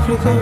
Africa,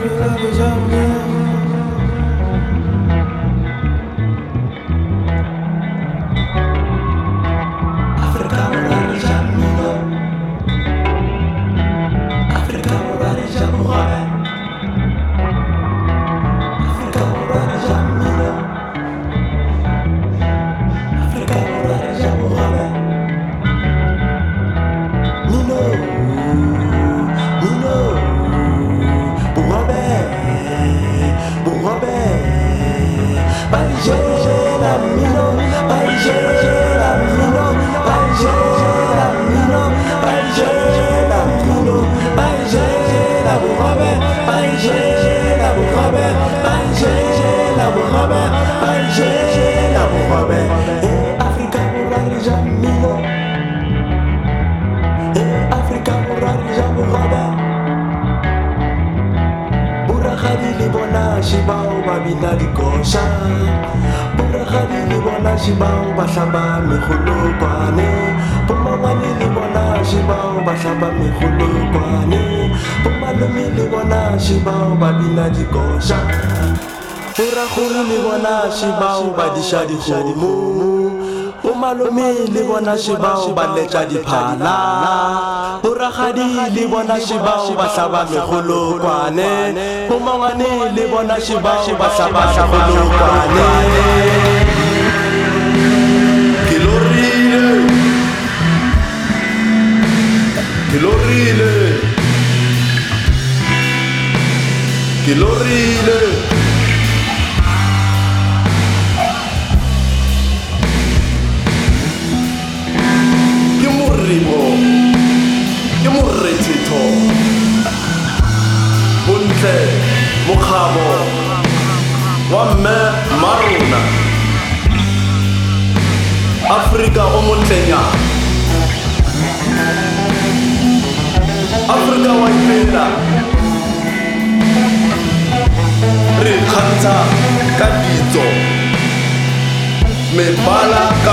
Shibao babina dikosha Buragadi li bona shibao bahlaba mehulukwane Pomamani li bona shibao bahlaba mehulukwane Pomalumi li bona shibao babina dikosha Buragadi li bona shibao badisha dikhomo Pomalumi li bona shibao baletsa diphala Buragadi li bona shibao bahlaba mehulukwane Pomangane li bona shibao bahlaba mehulukwane Kilorile Ke morimo Ke morrethetho Bontle Mokgabo wa mme Marona Afrika o montlenya Afrika wa ipela Re kganta ka ditso mebala